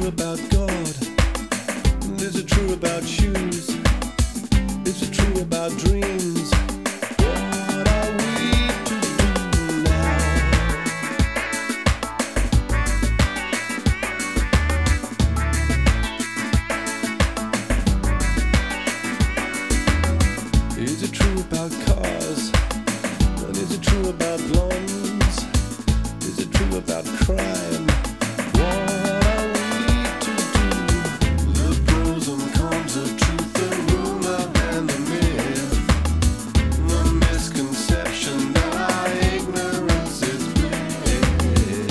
true about God? And is it true about shoes? Is it true about dreams? What are we to do now? Is it true about cars? And is it true about blondes? Is it true about crime? What are we to do? The pros and cons of truth, the rumor and the myth, the misconception that our ignorance is bliss.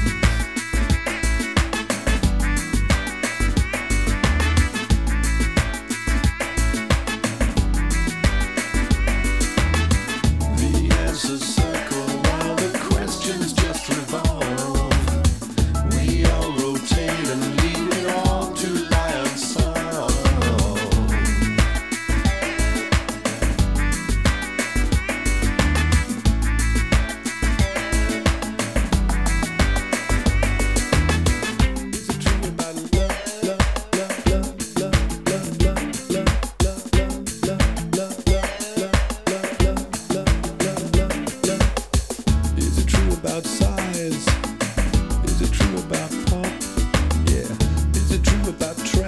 The answers circle while the questions just revolve. We all rotate and leave it all to lie unsolved. Is it true about love, love, love, love, love, love, love, love, love, love, love, love? Is it true about size? Is it true about pop? Yeah. Is it true about